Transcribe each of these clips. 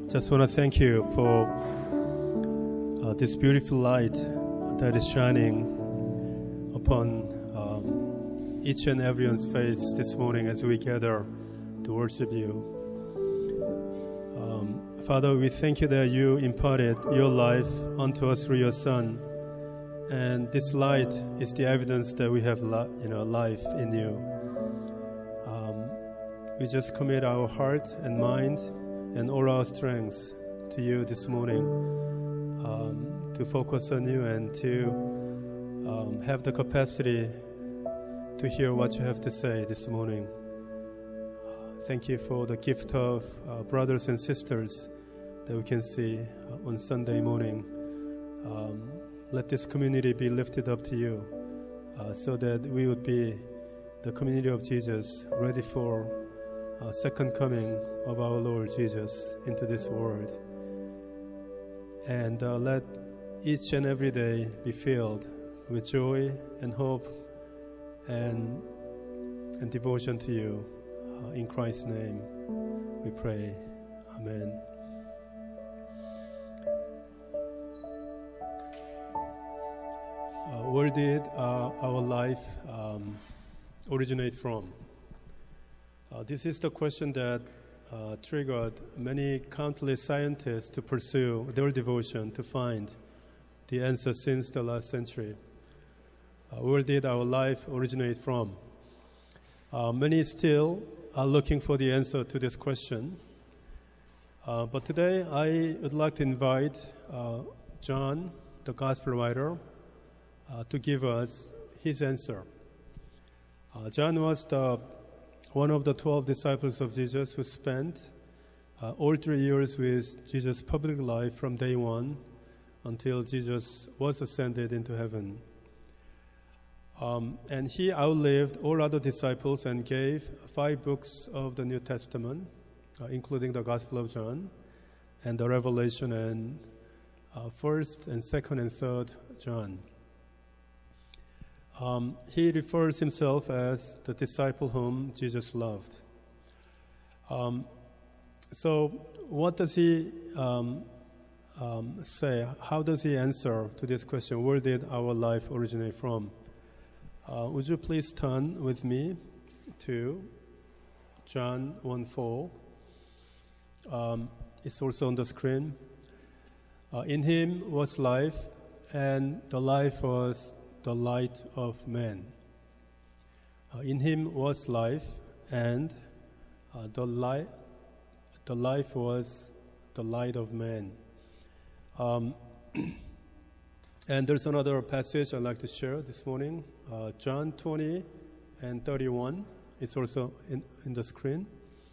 Just want to thank you for this beautiful light that is shining upon each and everyone's face this morning as we gather to worship you. Father, we thank you that you imparted your life unto us through your Son, and this light is the evidence that we have life in you. We just commit our heart and mind and all our strengths to you this morning, to focus on you and to have the capacity to hear what you have to say this morning. Thank you for the gift of brothers and sisters that we can see on Sunday morning. Let this community be lifted up to you so that we would be the community of Jesus, ready for second coming of our Lord Jesus into this world. And let each and every day be filled with joy and hope and devotion to you. In Christ's name we pray. Amen. Where did our life originate from? This is the question that triggered many countless scientists to pursue their devotion to find the answer since the last century. Where did our life originate from? Many still are looking for the answer to this question. But today I would like to invite John, the Gospel writer, to give us his answer. John was one of the 12 disciples of Jesus who spent all 3 years with Jesus' public life from day one until Jesus was ascended into heaven. And he outlived all other disciples and gave 5 books of the New Testament, including the Gospel of John and the Revelation and 1st and 2nd and 3rd John. He refers himself as the disciple whom Jesus loved. So what does he say? How does he answer to this question? Where did our life originate from? Would you please turn with me to John 1:4. It's also on the screen. In him was life, and the life was the light of man. In him was life, and the life was the light of man. And there's another passage I'd like to share this morning, John 20 and 31. It's also in the screen.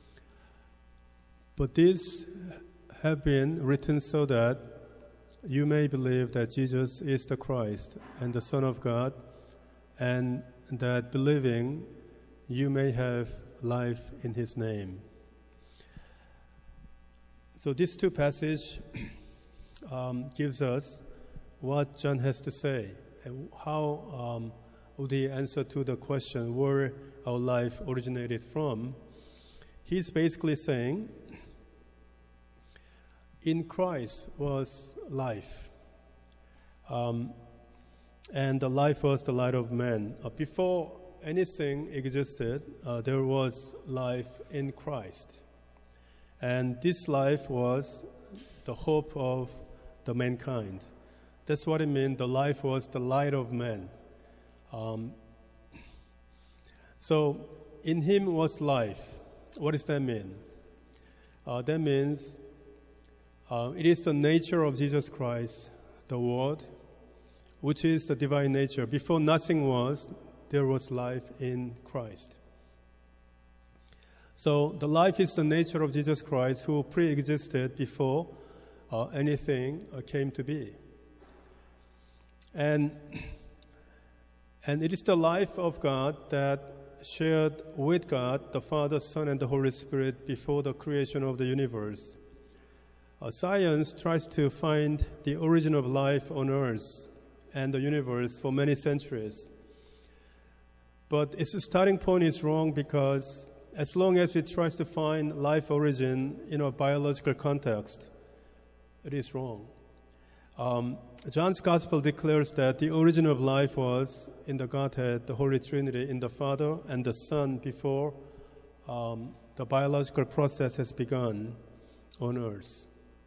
But these have been written so that you may believe that Jesus is the Christ and the Son of God, and that believing you may have life in his name. So these two passages gives us what John has to say, and how would he answer to the question where our life originated from. He's basically saying, in Christ was life, and the life was the light of man. Before anything existed, there was life in Christ, and this life was the hope of the mankind. That's what it means. The life was the light of man. So in him was life. What does that mean? That means it is the nature of Jesus Christ, the Word, which is the divine nature. Before nothing was, there was life in Christ. So the life is the nature of Jesus Christ, who pre-existed before anything came to be. And it is the life of God that shared with God, the Father, Son, and the Holy Spirit before the creation of the universe. Science tries to find the origin of life on Earth and the universe for many centuries. But its starting point is wrong because as long as it tries to find life origin in a biological context, it is wrong. John's Gospel declares that the origin of life was in the Godhead, the Holy Trinity, in the Father and the Son before the biological process has begun on earth.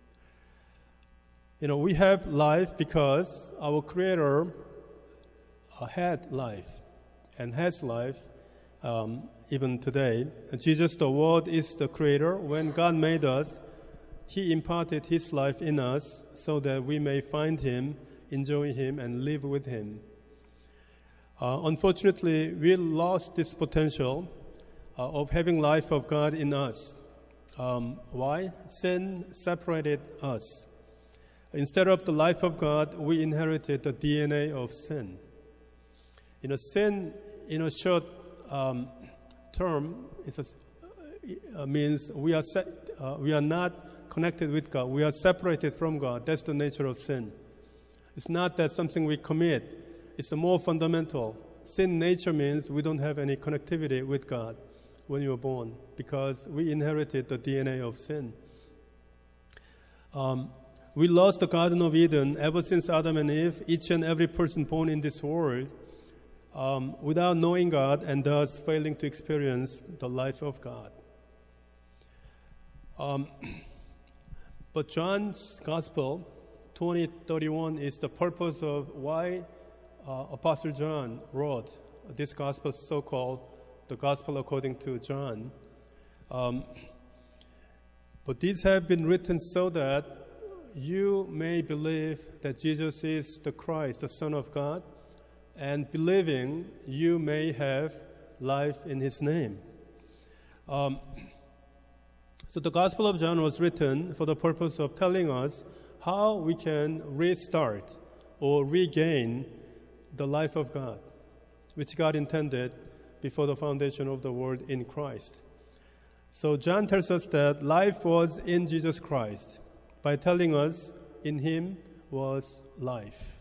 We have life because our Creator had life and has life even today. Jesus, the Word, is the Creator. When God made us, He imparted His life in us so that we may find Him, enjoy Him, and live with Him. Unfortunately, we lost this potential of having life of God in us. Why? Sin separated us. Instead of the life of God, we inherited the DNA of sin. Sin, in a short term, means we are not connected with God. We are separated from God. That's the nature of sin. It's not that something we commit. It's a more fundamental. Sin nature means we don't have any connectivity with God when you were born because we inherited the DNA of sin. We lost the Garden of Eden ever since Adam and Eve, each and every person born in this world, without knowing God and thus failing to experience the life of God. But John's Gospel 20:31 is the purpose of why Apostle John wrote this Gospel, so-called the Gospel according to John. But these have been written so that you may believe that Jesus is the Christ, the Son of God, and believing you may have life in His name. So the Gospel of John was written for the purpose of telling us how we can restart or regain the life of God, which God intended before the foundation of the world in Christ. So John tells us that life was in Jesus Christ by telling us in Him was life.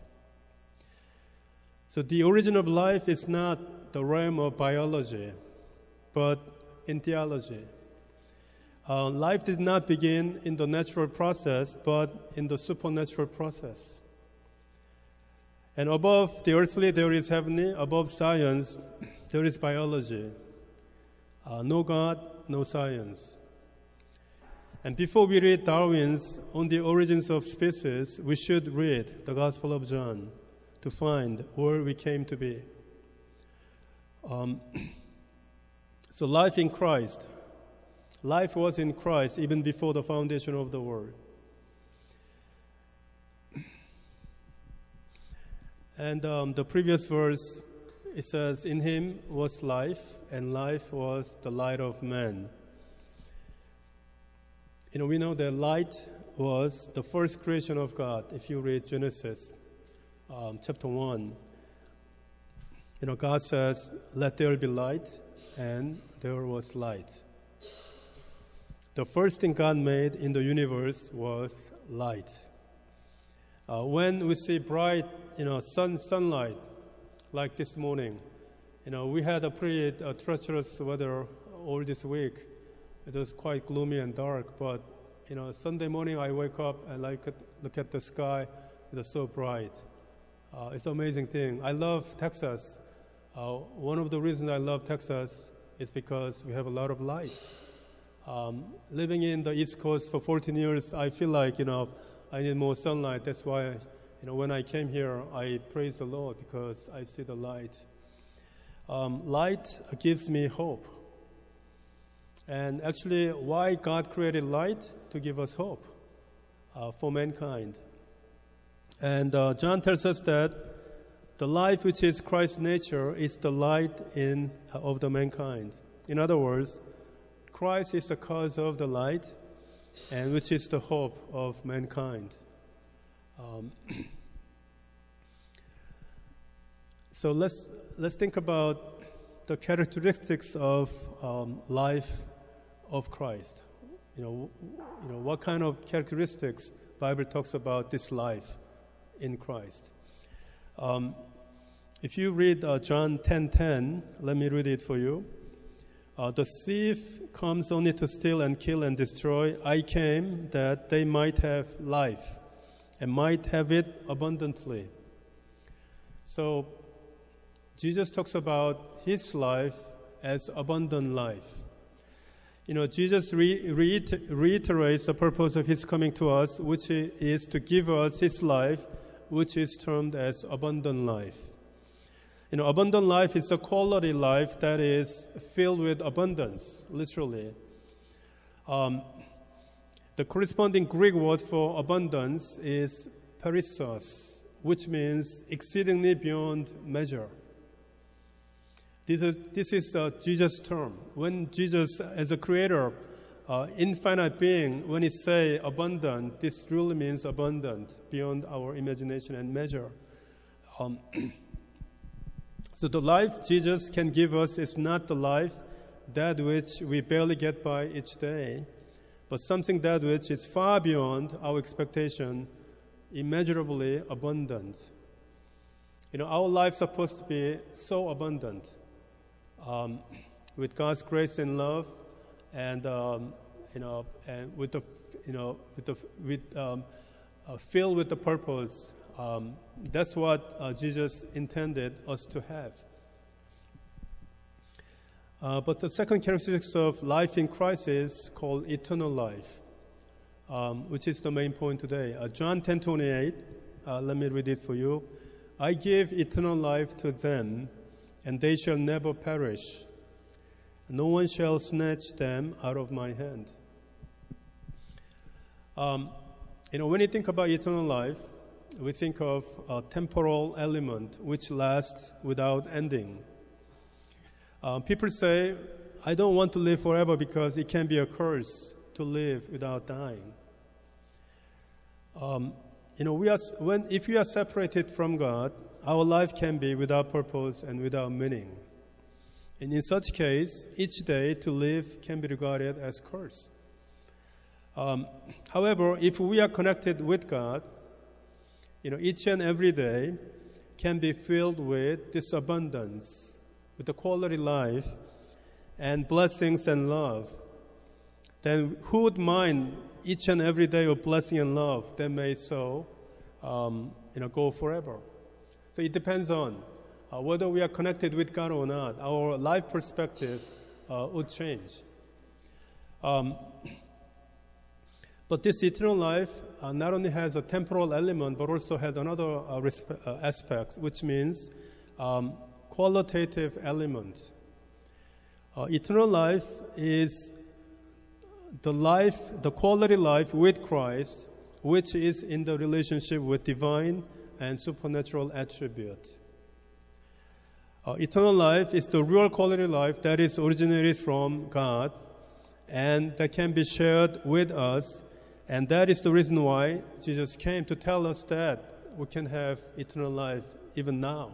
So the origin of life is not the realm of biology, but in theology. Life did not begin in the natural process, but in the supernatural process. And above the earthly, there is heavenly. Above science, there is biology. No God, no science. And before we read Darwin's On the Origins of Species, we should read the Gospel of John to find where we came to be. So life in Christ. Life was in Christ even before the foundation of the world. And the previous verse, it says, in Him was life, and life was the light of man. We know that light was the first creation of God. If you read Genesis chapter 1, God says, let there be light, and there was light. The first thing God made in the universe was light. When we see bright, sunlight, like this morning, we had a pretty treacherous weather all this week. It was quite gloomy and dark, but, Sunday morning I wake up and look at the sky. It is so bright. It's an amazing thing. I love Texas. One of the reasons I love Texas is because we have a lot of light. Living in the East Coast for 14 years, I feel like, I need more sunlight. That's why, when I came here, I praise the Lord because I see the light. Light gives me hope. And actually, why God created light? To give us hope for mankind. And John tells us that the life which is Christ's nature is the light of the mankind. In other words, Christ is the cause of the light, and which is the hope of mankind. So let's think about the characteristics of life of Christ. What kind of characteristics Bible talks about this life in Christ. If you read John 10:10, let me read it for you. The thief comes only to steal and kill and destroy. I came that they might have life and might have it abundantly. So Jesus talks about his life as abundant life. Jesus reiterates the purpose of his coming to us, which is to give us his life, which is termed as abundant life. Abundant life is a quality life that is filled with abundance, literally. The corresponding Greek word for abundance is perissos, which means exceedingly beyond measure. This is Jesus' term. When Jesus, as a creator, infinite being, when he say abundant, this really means abundant, beyond our imagination and measure. So the life Jesus can give us is not the life that which we barely get by each day, but something that which is far beyond our expectation, immeasurably abundant. Our life is supposed to be so abundant, with God's grace and love, and and filled with the purpose. That's what Jesus intended us to have. But the second characteristic of life in Christ is called eternal life, which is the main point today. John 10:28, let me read it for you. I give eternal life to them, and they shall never perish. No one shall snatch them out of my hand. When you think about eternal life, we think of a temporal element which lasts without ending. People say, I don't want to live forever because it can be a curse to live without dying. If we are separated from God, our life can be without purpose and without meaning. And in such case, each day to live can be regarded as curse. However, if we are connected with God, each and every day can be filled with this abundance, with the quality life and blessings and love. Then who would mind each and every day of blessing and love that may so, go forever? So it depends on whether we are connected with God or not. Our life perspective would change. But this eternal life not only has a temporal element, but also has another aspect, which means qualitative element. Eternal life is the quality life with Christ, which is in the relationship with divine and supernatural attributes. Eternal life is the real quality life that is originated from God and that can be shared with us. And that is the reason why Jesus came to tell us that we can have eternal life even now.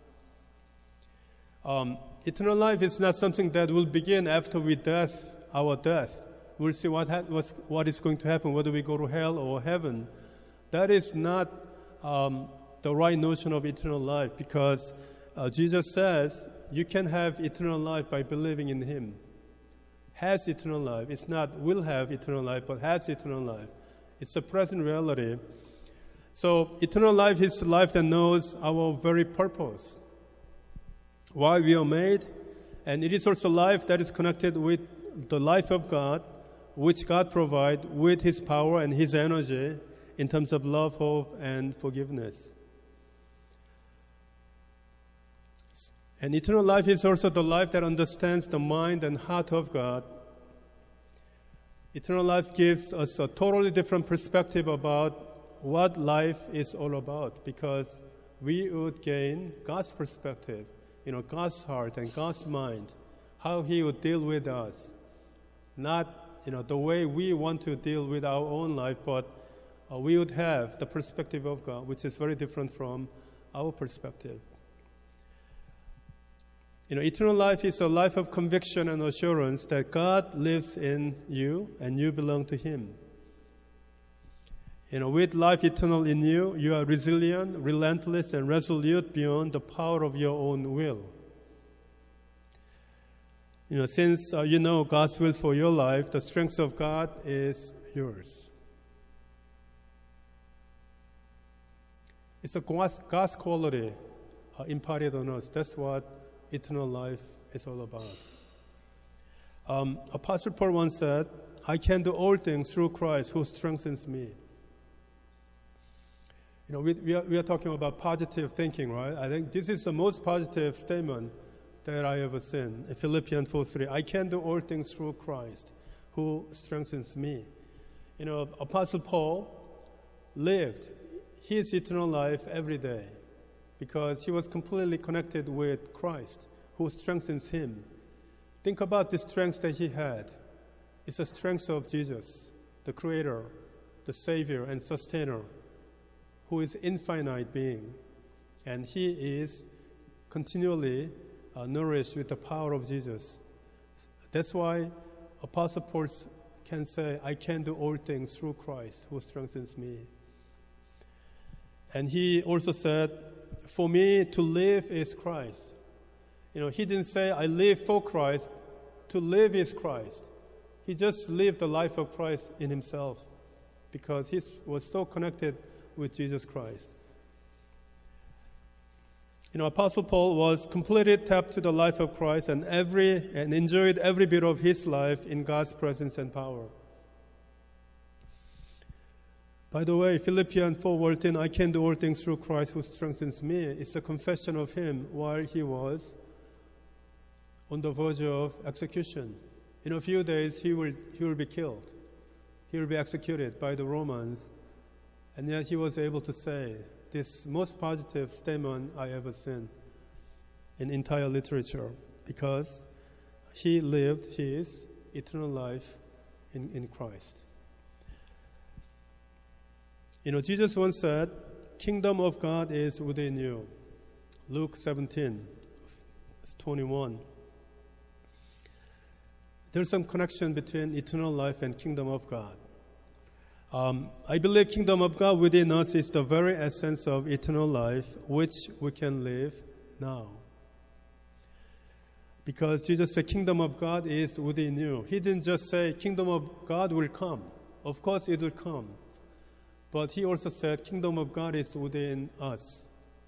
Eternal life is not something that will begin after our death. We'll see what is going to happen, whether we go to hell or heaven. That is not the right notion of eternal life, because Jesus says you can have eternal life by believing in Him. Has eternal life. It's not will have eternal life, but has eternal life. It's a present reality. So eternal life is the life that knows our very purpose, why we are made, and it is also life that is connected with the life of God, which God provides with His power and His energy in terms of love, hope, and forgiveness. And eternal life is also the life that understands the mind and heart of God. Eternal life gives us a totally different perspective about what life is all about, because we would gain God's perspective, God's heart and God's mind, how He would deal with us. Not, the way we want to deal with our own life, but we would have the perspective of God, which is very different from our perspective. Eternal life is a life of conviction and assurance that God lives in you and you belong to Him. With life eternal in you, you are resilient, relentless, and resolute beyond the power of your own will. Since you know God's will for your life, the strength of God is yours. It's a God's quality imparted on us. That's what eternal life is all about. Apostle Paul once said, I can do all things through Christ who strengthens me. We are talking about positive thinking, right? I think this is the most positive statement that I ever seen. In Philippians 4:3, I can do all things through Christ who strengthens me. Apostle Paul lived his eternal life every day because he was completely connected with Christ who strengthens him. Think about the strength that he had. It's the strength of Jesus, the Creator, the Savior, and Sustainer, who is infinite being. And he is continually nourished with the power of Jesus. That's why Apostle Paul can say, I can do all things through Christ who strengthens me. And he also said, for me to live is Christ. He didn't say, I live for Christ. To live is Christ. He just lived the life of Christ in himself because he was so connected with Jesus Christ. Apostle Paul was completely tapped to the life of Christ and enjoyed every bit of his life in God's presence and power. By the way, Philippians 4:10, I can do all things through Christ who strengthens me. It's the confession of him while he was on the verge of execution. In a few days, he will be killed. He will be executed by the Romans. And yet he was able to say this most positive statement I ever seen in entire literature because he lived his eternal life in Christ. Jesus once said, kingdom of God is within you. Luke 17:21. There's some connection between eternal life and kingdom of God. I believe kingdom of God within us is the very essence of eternal life, which we can live now. Because Jesus said, kingdom of God is within you. He didn't just say, kingdom of God will come. Of course it will come. But he also said, kingdom of God is within us.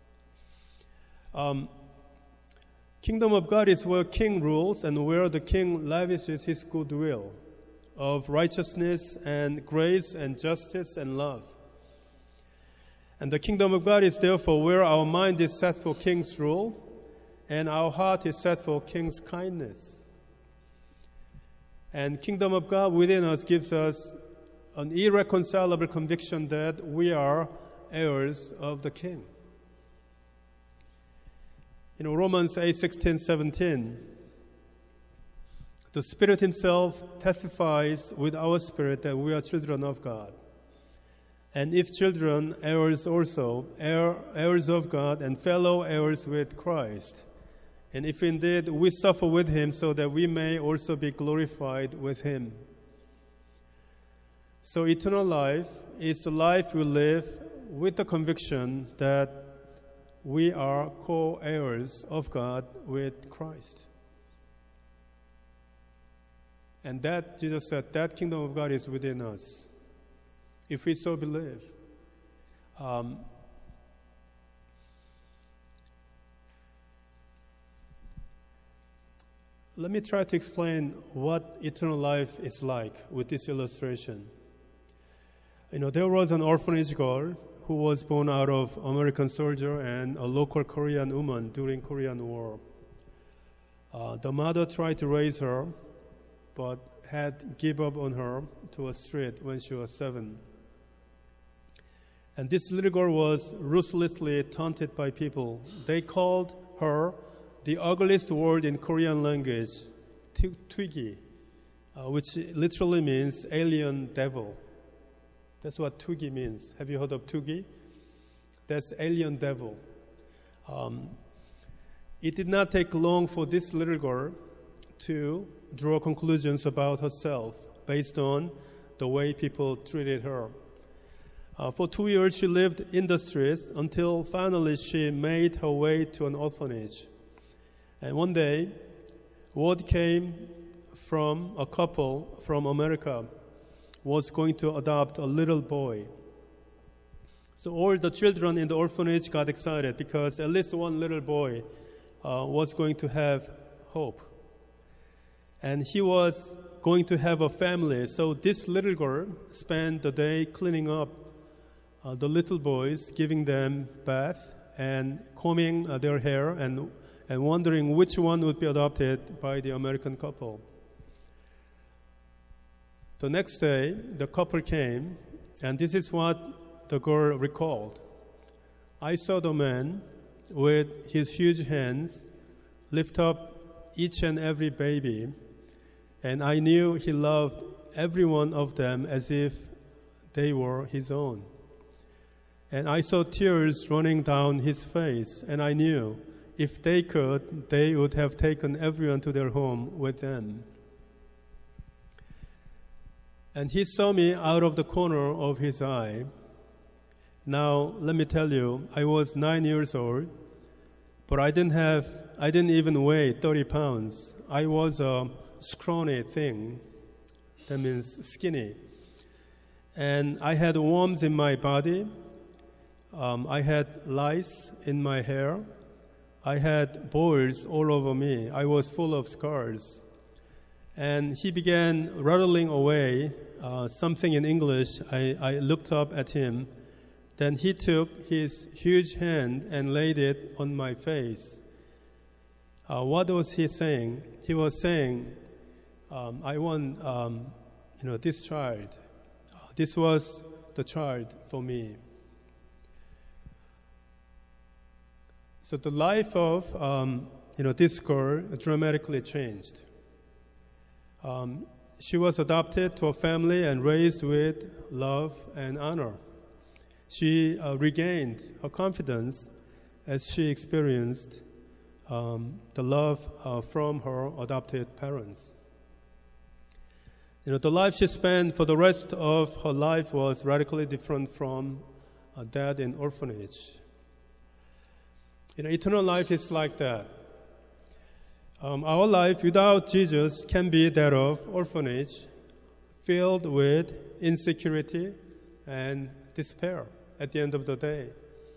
Kingdom of God is where king rules and where the king lavishes his goodwill of righteousness and grace and justice and love. And the kingdom of God is therefore where our mind is set for king's rule and our heart is set for king's kindness. And kingdom of God within us gives us an irreconcilable conviction that we are heirs of the king. Romans 8:16-17, the Spirit himself testifies with our spirit that we are children of God. And if children, heirs also, heirs of God and fellow heirs with Christ. And if indeed we suffer with him so that we may also be glorified with him. So eternal life is the life we live with the conviction that we are co-heirs of God with Christ. And that, Jesus said, that kingdom of God is within us, if we so believe. Let me try to explain what eternal life is like with this illustration. There was an orphanage girl who was born out of American soldier and a local Korean woman during Korean War. The mother tried to raise her, but had given up on her to a street when she was 7. And this little girl was ruthlessly taunted by people. They called her the ugliest word in Korean language, Twiggy, which literally means alien devil. That's what Twiggy means. Have you heard of Twiggy? That's alien devil. It did not take long for this little girl to draw conclusions about herself based on the way people treated her. For 2 years, she lived in the streets until finally she made her way to an orphanage. And one day, word came from a couple from America was going to adopt a little boy. So all the children in the orphanage got excited because at least one little boy was going to have hope. And he was going to have a family. So this little girl spent the day cleaning up the little boys, giving them bath and combing their hair and wondering which one would be adopted by the American couple. The next day, the couple came, and this is what the girl recalled. I saw the man with his huge hands lift up each and every baby, and I knew he loved every one of them as if they were his own. And I saw tears running down his face, and I knew if they could, they would have taken everyone to their home with them. And he saw me out of the corner of his eye. Now, let me tell you, I was 9 years old, but I didn't even weigh 30 pounds. I was a scrawny thing. That means skinny. And I had worms in my body. I had lice in my hair. I had boils all over me. I was full of scars. And he began rattling away something in English. I looked up at him. Then he took his huge hand and laid it on my face. What was he saying? He was saying, I want this child. This was the child for me. So the life of this girl dramatically changed. She was adopted to a family and raised with love and honor. She regained her confidence as she experienced the love from her adopted parents. The life she spent for the rest of her life was radically different from that in orphanage. Eternal life is like that. Our life without Jesus can be that of orphanage, filled with insecurity and despair at the end of the day,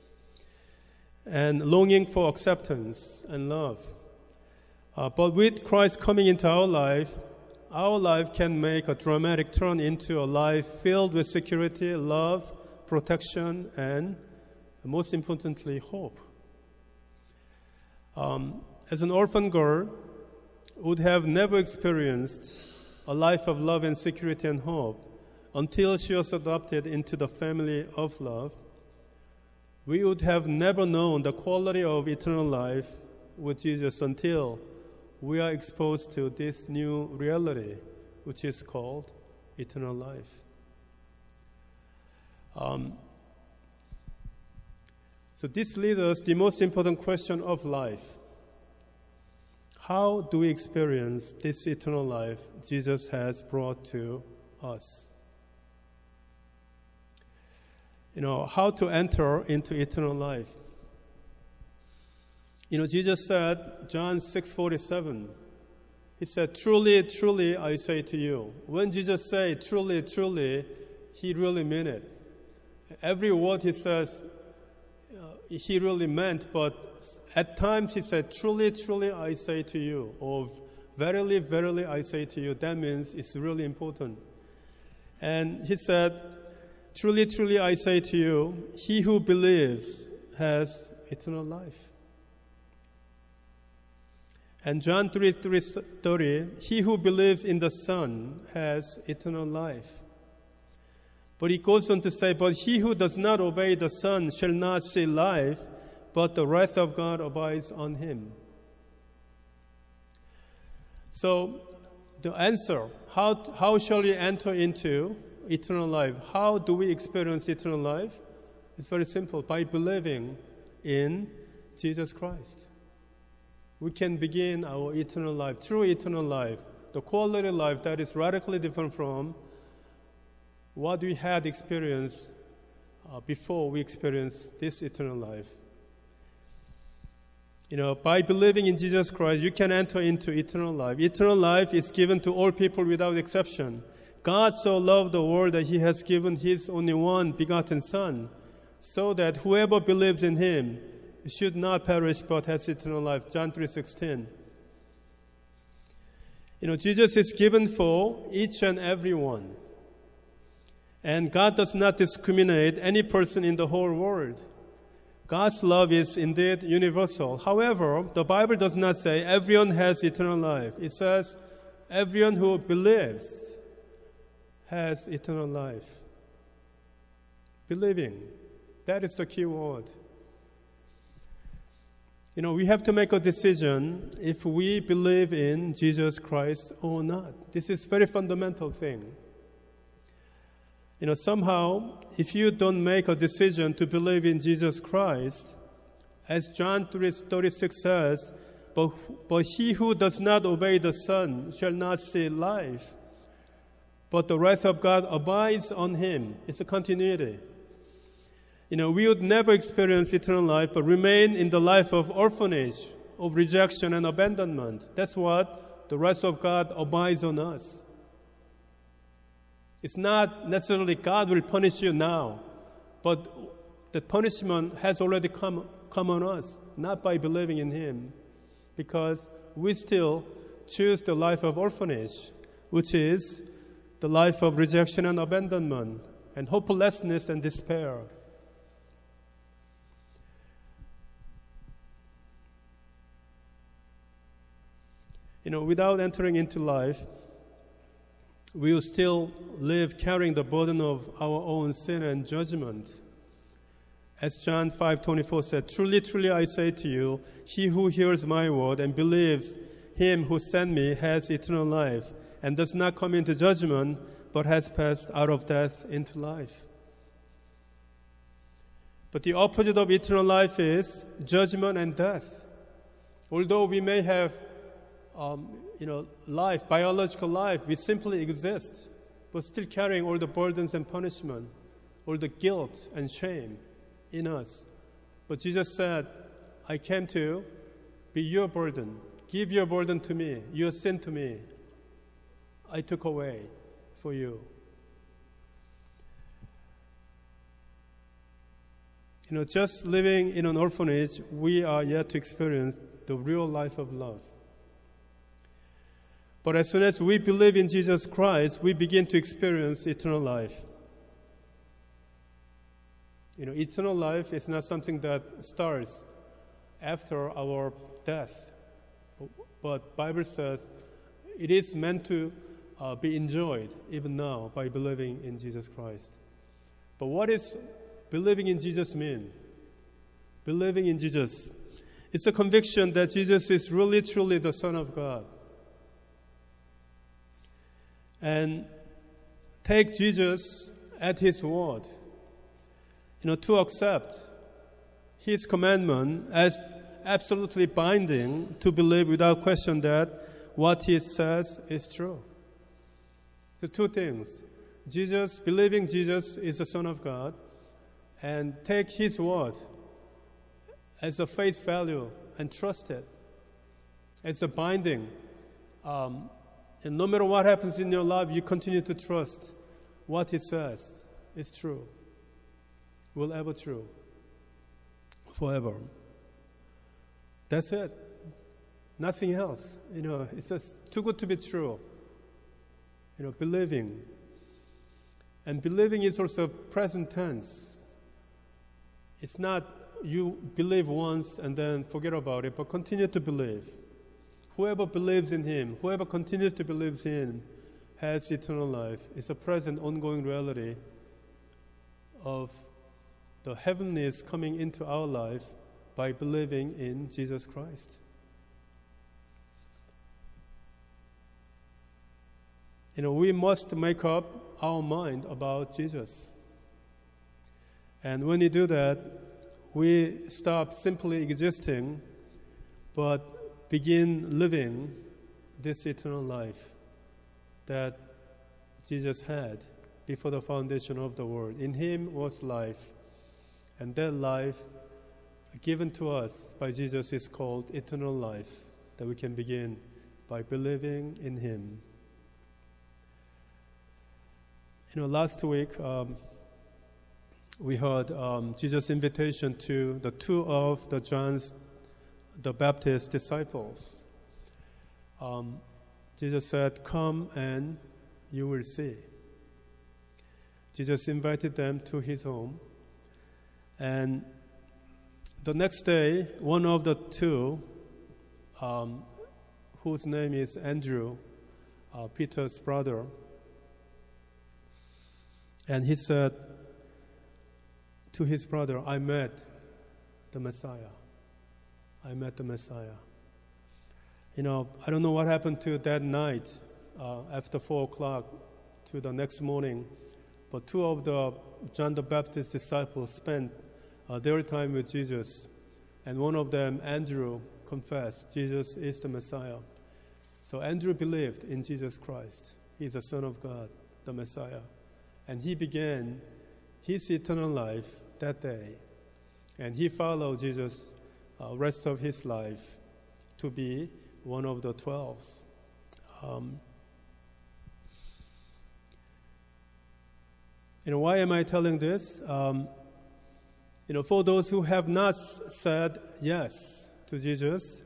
and longing for acceptance and love. But with Christ coming into our life can make a dramatic turn into a life filled with security, love, protection, and most importantly, hope. As an orphan girl, would have never experienced a life of love and security and hope until she was adopted into the family of love. We would have never known the quality of eternal life with Jesus until we are exposed to this new reality, which is called eternal life. So this leads us to the most important question of life. How do we experience this eternal life Jesus has brought to us? How to enter into eternal life. Jesus said, John 6:47, he said, "Truly, truly, I say to you." When Jesus said, "Truly, truly," he really meant it. Every word he says, he really meant, but at times he said, "Truly, truly, I say to you," or "Verily, verily, I say to you." That means it's really important. And he said, "Truly, truly, I say to you, he who believes has eternal life." And John 3:30, "He who believes in the Son has eternal life." But he goes on to say, "But he who does not obey the Son shall not see life, but the wrath of God abides on him." So the answer, how shall we enter into eternal life? How do we experience eternal life? It's very simple, by believing in Jesus Christ. We can begin our eternal life, true eternal life, the quality of life that is radically different from what we had experienced before we experienced this eternal life. By believing in Jesus Christ, you can enter into eternal life. Eternal life is given to all people without exception. God so loved the world that He has given His only one begotten Son, so that whoever believes in Him should not perish but has eternal life. John 3:16. Jesus is given for each and every one. And God does not discriminate any person in the whole world. God's love is indeed universal. However, the Bible does not say everyone has eternal life. It says everyone who believes has eternal life. Believing. That is the key word. We have to make a decision if we believe in Jesus Christ or not. This is a very fundamental thing. Somehow, if you don't make a decision to believe in Jesus Christ, as John 3:36 says, but he who does not obey the Son shall not see life, but the wrath of God abides on him. It's a continuity. We would never experience eternal life, but remain in the life of orphanage, of rejection and abandonment. That's what the wrath of God abides on us. It's not necessarily God will punish you now, but the punishment has already come on us, not by believing in Him, because we still choose the life of orphanage, which is the life of rejection and abandonment, and hopelessness and despair. Without entering into life, we will still live carrying the burden of our own sin and judgment. As John 5:24 said, "Truly, truly, I say to you, he who hears my word and believes Him who sent me has eternal life, and does not come into judgment, but has passed out of death into life." But the opposite of eternal life is judgment and death. Although we may have life, biological life, we simply exist, but still carrying all the burdens and punishment, all the guilt and shame in us. But Jesus said, "I came to be your burden. Give your burden to me, your sin to me. I took away for you." Just living in an orphanage, we are yet to experience the real life of love. But as soon as we believe in Jesus Christ, we begin to experience eternal life. Eternal life is not something that starts after our death. But Bible says it is meant to be enjoyed even now by believing in Jesus Christ. But what does believing in Jesus mean? Believing in Jesus. It's a conviction that Jesus is really, truly the Son of God. And take Jesus at His word. To accept His commandment as absolutely binding, to believe without question that what He says is true. The two things. Believing Jesus is the Son of God, and take His word as a face value and trust it as a binding. And no matter what happens in your life, you continue to trust what He says is true, will ever true, forever. That's it. Nothing else. It's just too good to be true. Believing. And believing is also present tense. It's not you believe once and then forget about it, but continue to believe. Whoever believes in Him, whoever continues to believe in Him, has eternal life. It's a present, ongoing reality of the heavenlies coming into our life by believing in Jesus Christ. We must make up our mind about Jesus. And when we do that, we stop simply existing, but begin living this eternal life that Jesus had before the foundation of the world. In Him was life, and that life given to us by Jesus is called eternal life, that we can begin by believing in Him. Last week we heard Jesus' invitation to the two of the John the Baptist disciples. Jesus said, "Come and you will see." Jesus invited them to His home, and the next day, one of the two, whose name is Andrew, Peter's brother, and he said to his brother, "I met the Messiah. I met the Messiah." I don't know what happened to that night after 4 o'clock to the next morning, but two of the John the Baptist disciples spent their time with Jesus, and one of them, Andrew, confessed Jesus is the Messiah. So Andrew believed in Jesus Christ. He is the Son of God, the Messiah. And he began his eternal life that day. And he followed Jesus rest of his life to be one of the 12. Why am I telling this? For those who have not said yes to Jesus,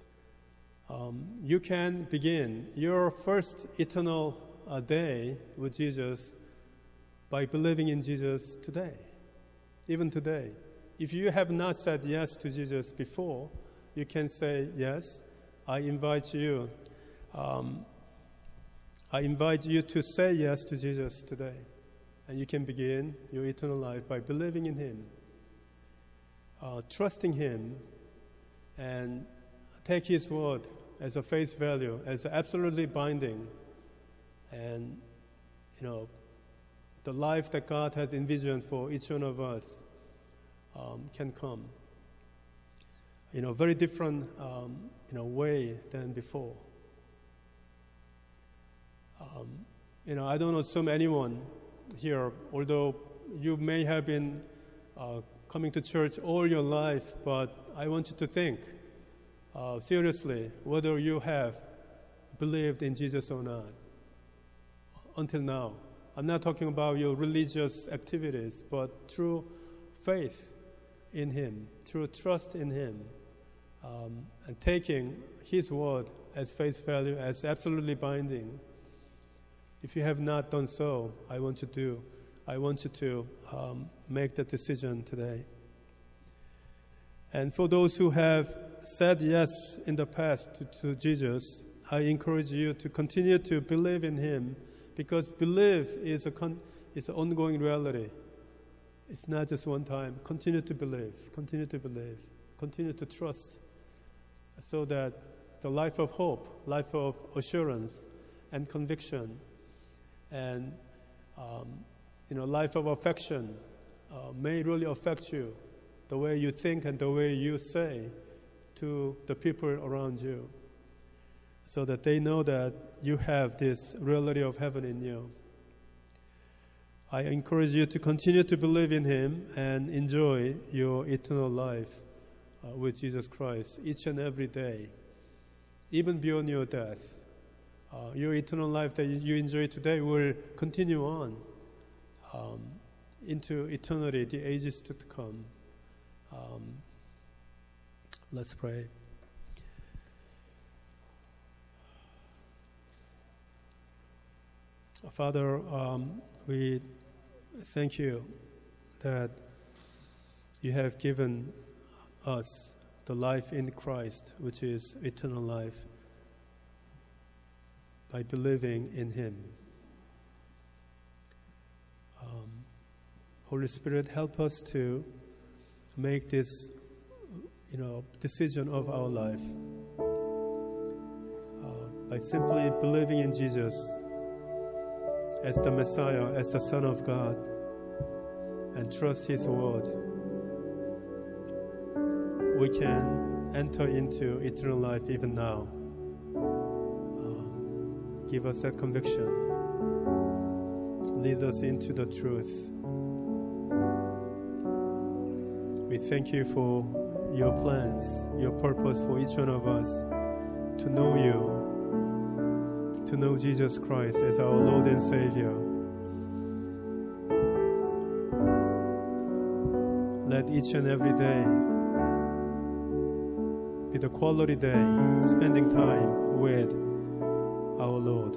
you can begin your first eternal day with Jesus by believing in Jesus today, even today. If you have not said yes to Jesus before, you can say, "Yes, I invite you. I invite you to say yes to Jesus today." And you can begin your eternal life by believing in Him, trusting Him, and take His word as a face value, as absolutely binding. And, the life that God has envisioned for each one of us can come. Very different, way than before. I don't assume anyone here, although you may have been coming to church all your life, but I want you to think seriously whether you have believed in Jesus or not until now. I'm not talking about your religious activities, but true faith in Him, true trust in Him, and taking His word as face value, as absolutely binding. If you have not done so, I want you to make that decision today. And for those who have said yes in the past to Jesus, I encourage you to continue to believe in Him, because belief is an ongoing reality. It's not just one time. Continue to believe, continue to trust, so that the life of hope, life of assurance and conviction, and life of affection may really affect you, the way you think and the way you say to the people around you, so that they know that you have this reality of heaven in you. I encourage you to continue to believe in Him and enjoy your eternal life with Jesus Christ each and every day, even beyond your death. Your eternal life that you enjoy today will continue on into eternity, the ages to come. Let's pray. Father, we thank You that You have given us the life in Christ, which is eternal life, by believing in Him. Holy Spirit, help us to make this, decision of our life by simply believing in Jesus as the Messiah, as the Son of God, and trust His word. We can enter into eternal life even now. Give us that conviction. Lead us into the truth. We thank You for your plans, your purpose for each one of us to know you, to know Jesus Christ as our Lord and Savior. Let each and every day be the quality day, spending time with our Lord.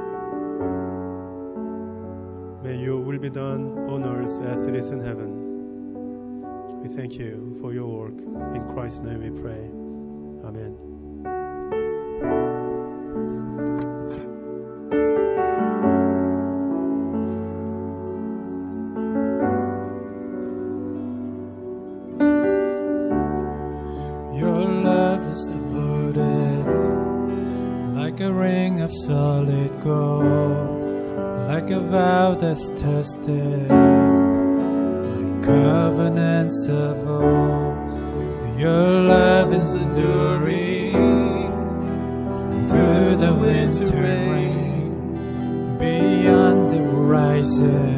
May your will be done on earth as it is in heaven. We thank you for your work. In Christ's name we pray. Amen. Your love is devoted like a ring of solid gold, like a vow that's tested, like covenants of old. Your love is enduring through the winter rain, beyond the horizon,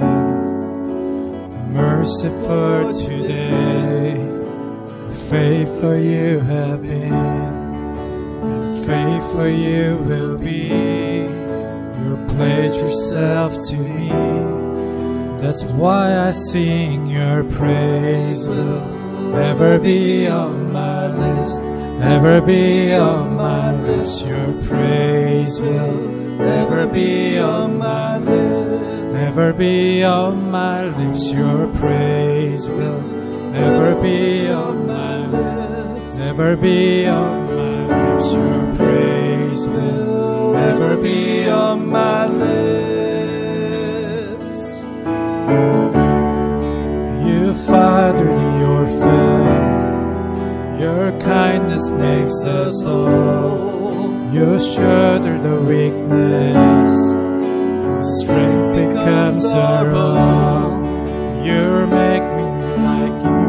mercy for today. Faithful you have been, and faithful you will be. You pledge yourself to me. That's why I sing your praise. Will ever be on my list, ever be on my list. Your praise will ever be on my list, ever be on my lips. Your praise will ever be on my lips, ever be on my lips. Your praise will ever be on my lips. You father the orphan, your kindness makes us whole. You shoulder the weakness, strength becomes our own. You make me like you,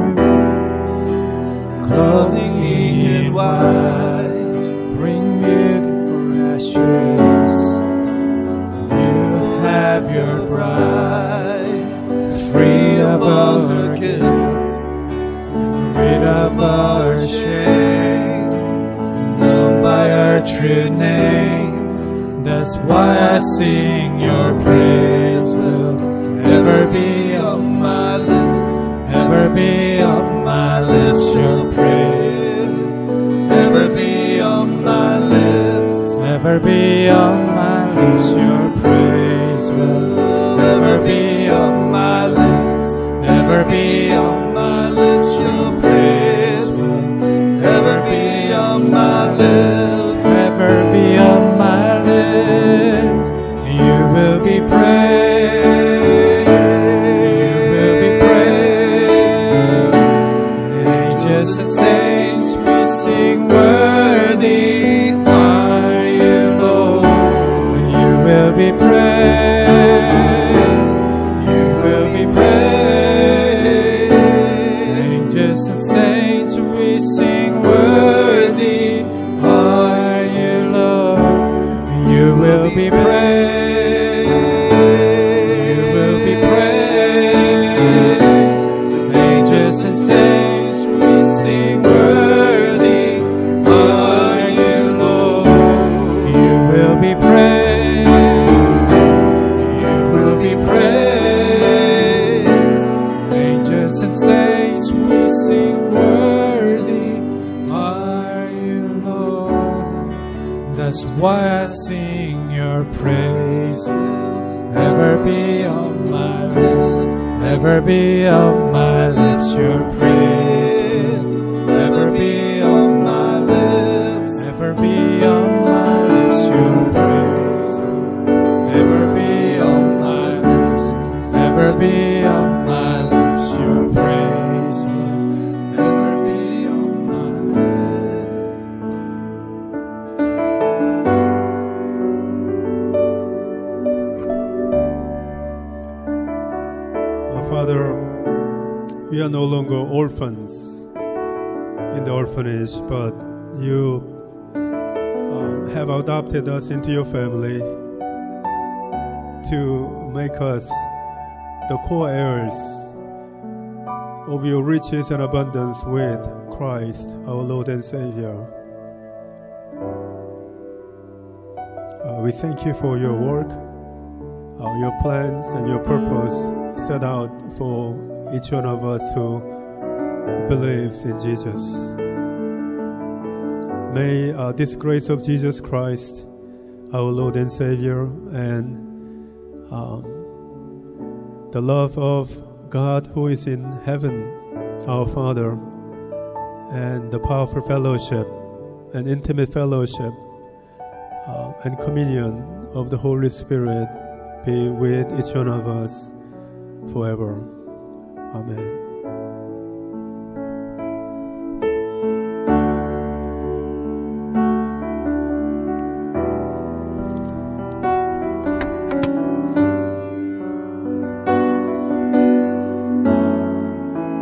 clothing me in white, bring beauty for ashes. You have your bride, free of all her guilt, rid of all her shame, known by her true name. That's why I sing your praise. Will ever be on my lips, ever be on my lips. Your praise ever be on my lips, ever be on my lips. Your praise will ever be on my lips, ever be on my lips. Your praise will ever be on my lips, ever be on my lips. You will be praised, you will be praised. Angels and saints we sing, worthy are you, Lord. You will be praised, you will be praised. Angels and saints we sing, worthy are you, Lord. You will be praised, you will be praised. Angels and saints we sing, worthy are you, Lord. You will be praised, you will be praised. Angels and saints we sing, worthy are you, Lord. That's why I sing your praise. Ever be on my lips, ever be on my lips. Your praise will ever be on my lips, ever be on my lips. Your praise will ever be on my lips, ever be on my lips. Your praise will ever be on my Our Father, we are no longer orphans in the orphanage, but you have adopted us into your family to make us the co-heirs of your riches and abundance with Christ, our Lord and Savior. We thank you for your work, your plans and your purpose set out for each one of us who believes in Jesus. May this grace of Jesus Christ, our Lord and Savior, and the love of God who is in heaven, our Father, and the powerful fellowship and intimate fellowship and communion of the Holy Spirit be with each one of us forever. Amen.